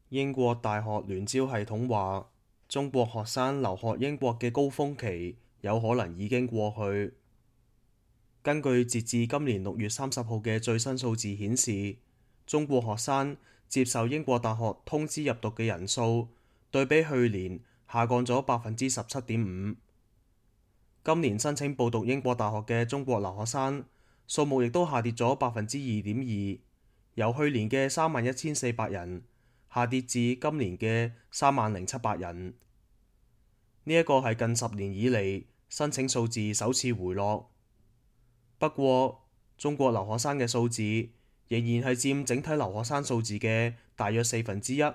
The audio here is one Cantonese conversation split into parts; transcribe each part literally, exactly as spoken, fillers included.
英國大學聯招系統話，中國學生留學英國嘅高峰期有可能已經過去。根據截至今年六月三十號嘅最新數字顯示，中國學生接受英國大學通知入讀嘅人數對比去年下降咗百分之十七點五。今年申請報讀英國大學嘅中國留學生數目亦都下跌咗百分之二點二，由去年嘅三萬一千四百人下跌至今年嘅三萬零七百人。呢一個係近十年以嚟申請數字首次回落。不過，中國留學生嘅數字仍然係佔整體留學生數字嘅大約四分之一。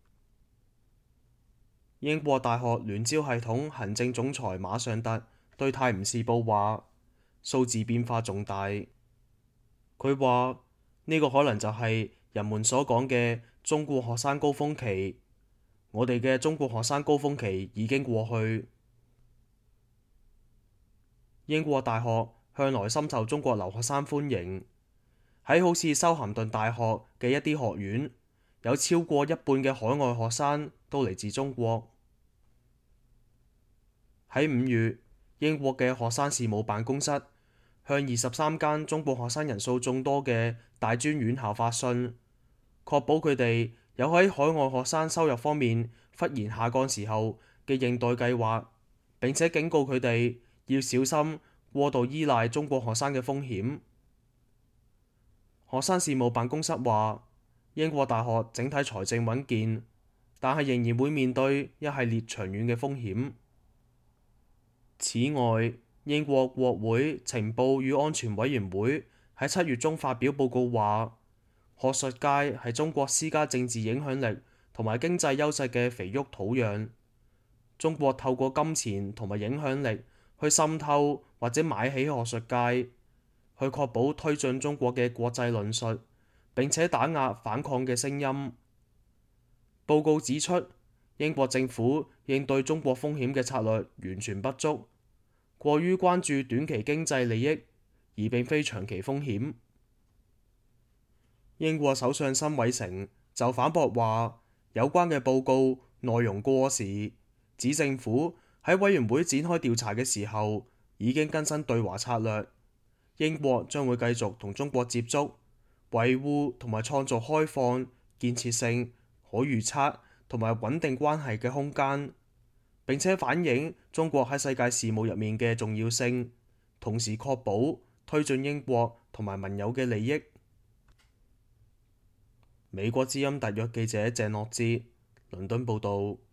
英國大學聯招系統行政總裁馬尚特對《泰晤士報》話：數字變化重大。佢話呢個可能就係人們所講嘅中國學生高峰期。我哋嘅中國學生高峰期已經過去。英國大學向來深受中國留學生歡迎。喺好似修咸頓大學嘅一啲學院，有超過一半嘅海外學生都嚟自中國。喺五月，英國嘅學生事務辦公室向二十三間中國學生人數眾多嘅大專院校發信，確保佢哋有喺海外學生收入方面忽然下降時候嘅應對計劃，並且警告佢哋要小心過度依賴中國學生嘅風險。學生事務辦公室話，英國大學整體財政穩健，但係仍然會面對一系列長遠嘅風險。此外，英國國會情報與安全委員會喺七月中發表報告話，學術界係中國施加政治影響力同埋經濟優勢嘅肥沃土壤。中國透過金錢同埋影響力去滲透或者買起學術界，去確保推進中國嘅國際論述，並且打壓反抗嘅聲音。報告指出，英國政府應對中國風險嘅策略完全不足，過於關注短期經濟利益，而並非長期風險。英國首相辛偉誠就反駁話，有關嘅報告內容過時，指政府喺委員會展開調查嘅時候已經更新對華策略。英國將會繼續同中國接觸，維護同埋創造開放、建設性、可預測同埋穩定關係嘅空間，並且反映中國喺世界事務入面嘅重要性，同時確保推進英國同埋盟友嘅利益。美國之音特約記者鄭諾之倫敦報導。